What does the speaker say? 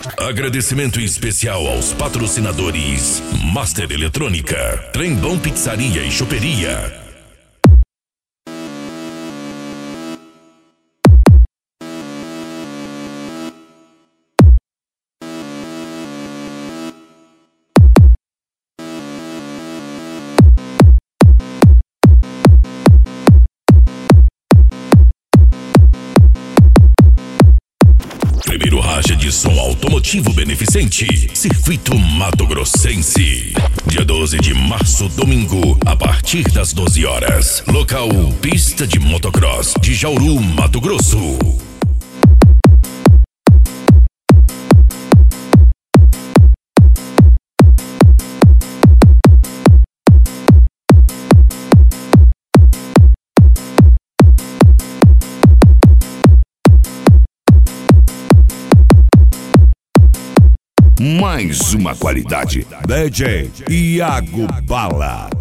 Agradecimento especial aos patrocinadores Master Eletrônica, Trembão Pizzaria e Choperia. Primeiro racha de som automotivo beneficente, Circuito Mato Grossense. Dia 12 de março, domingo, a partir das 12 horas. Local, pista de motocross de Jauru, Mato Grosso. Mais uma qualidade. DJ Iago Bala.